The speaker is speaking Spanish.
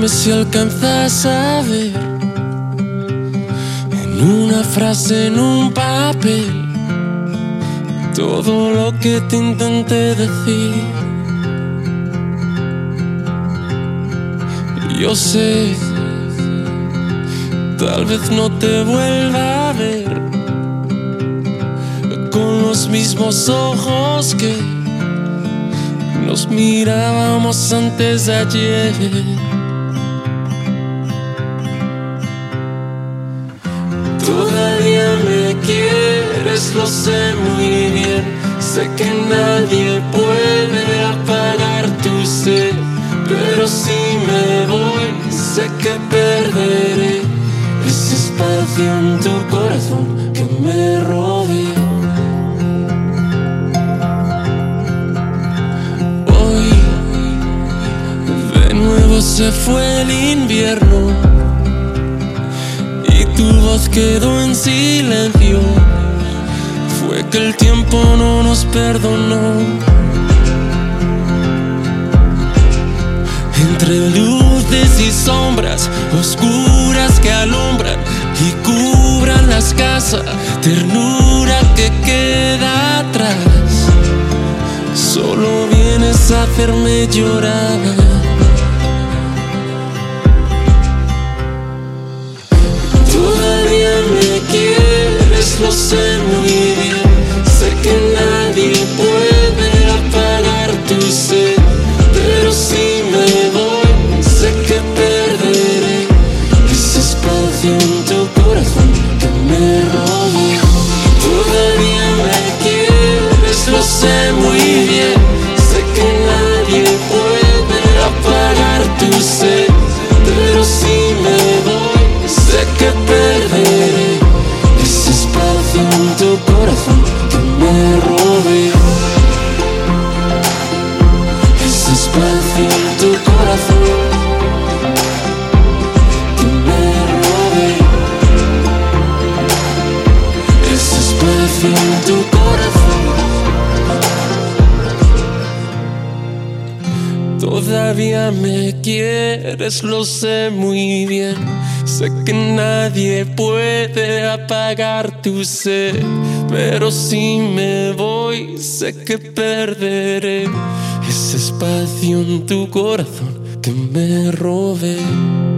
sé si alcanzas a ver en una frase, en un papel, todo lo que te intenté decir. Yo sé, tal vez no te vuelva a ver con los mismos ojos que nos mirábamos antes de ayer. Todavía me quieres, lo sé muy bien. Sé que nadie puede apagar tu sed, pero si me voy, sé que perderé ese espacio en tu corazón que me rodea. Hoy de nuevo se fue el invierno y tu voz quedó en silencio. Fue que el tiempo no nos perdonó. Entre luces y sombras oscuras que alumbran y cubran las casas, ternura que queda atrás, solo vienes a hacerme llorar. Todavía me quieres, lo sé muy bien. Sé que nadie puede apagar tu sed, pero si me voy, sé que perderé ese espacio en tu corazón que me rodea. Todavía me quieres, lo sé muy bien. Sé que nadie puede apagar tu sed, pero si me voy, sé que perderé ese espacio en tu corazón que me rodea. Ese espacio en tu corazón que me rodea. Ese espacio en tu corazón. Todavía me quieres, lo sé muy bien. Sé que nadie puede apagar tu sed, pero si me voy, sé que perderé ese espacio en tu corazón que me rodea.